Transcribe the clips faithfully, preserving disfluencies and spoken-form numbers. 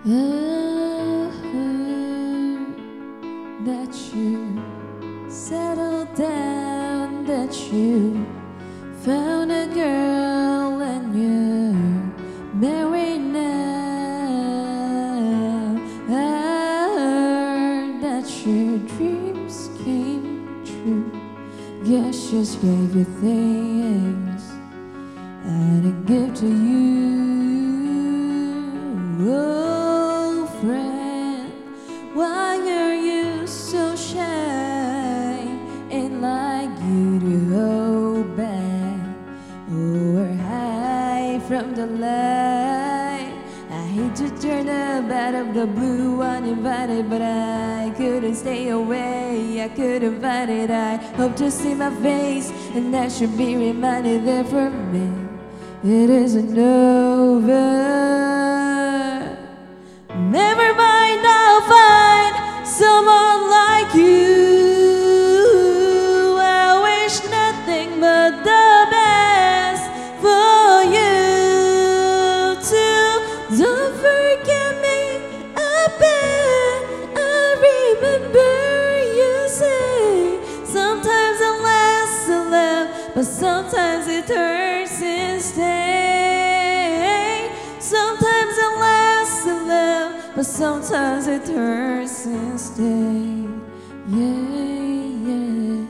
I heard that you settled down, that you found a girl and you're married now. I heard that your dreams came true. Guess just gave you things I didn't give to you. Oh, friend, why are you so shy? Ain't like you to hold back or hide from the light. I hate to turn up out of the blue uninvited, but I couldn't stay away, I couldn't fight it. I hope to see my face, and that should be reminded that for me it isn't over. Never mind, I'll find someone like you. I wish nothing but the best for you too. Don't forget me, I bet I remember you say sometimes it lasts a laugh, but sometimes it hurts instead. Sometimes it lasts a laugh, but sometimes it hurts instead. Yeah, yeah.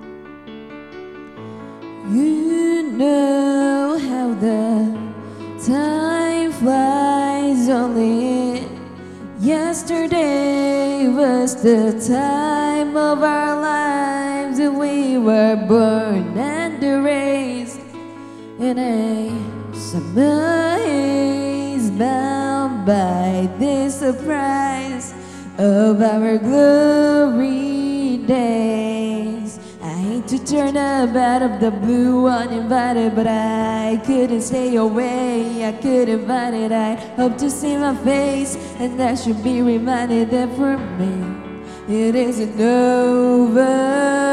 You know how the time flies. Only yesterday was the time of our lives, and we were born and raised in a summer haze, bound by this surprise of our glory days. I hate to turn up out of the blue uninvited, but I couldn't stay away, I couldn't find it. I hope to see my face, and that should be reminded that for me it isn't over.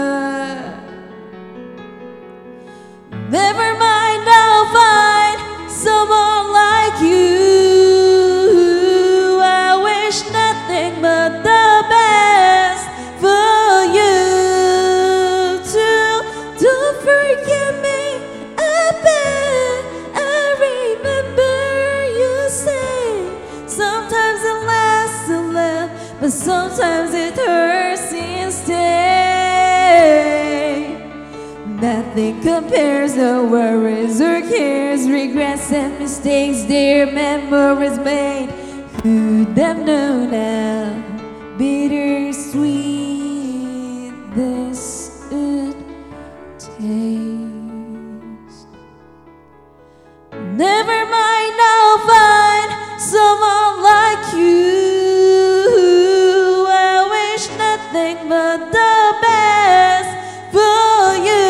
Never mind, I'll find someone like you. I wish nothing but the best for you too. Don't forget me, I bet I remember you say sometimes it lasts a laugh, but sometimes it hurts instead. Nothing compares, no worries or cares, regrets and mistakes, dear memories made. Who'd have known how bittersweet this would taste? Never mind, I'll find someone like you. I wish nothing but the best for you.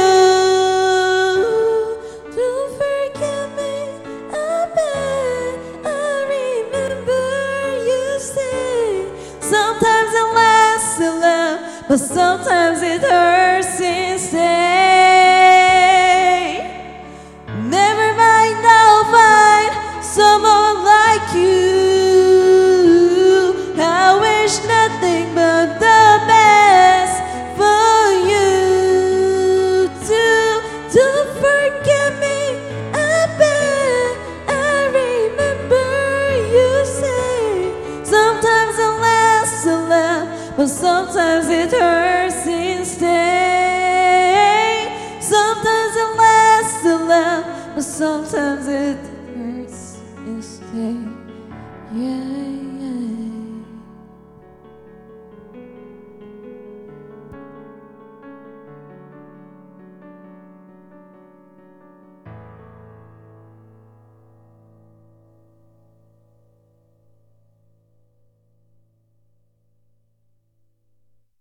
Don't forget me, I bet I remember you say sometimes it lasts a laugh, but sometimes it hurts instead. Never mind, I'll find someone like you. I wish nothing but the best for you too. Don't forget me, I bet I remember you say sometimes it lasts a laugh, but sometimes it hurts instead. Sometimes it lasts a laugh, but sometimes it hurts instead. Yeah.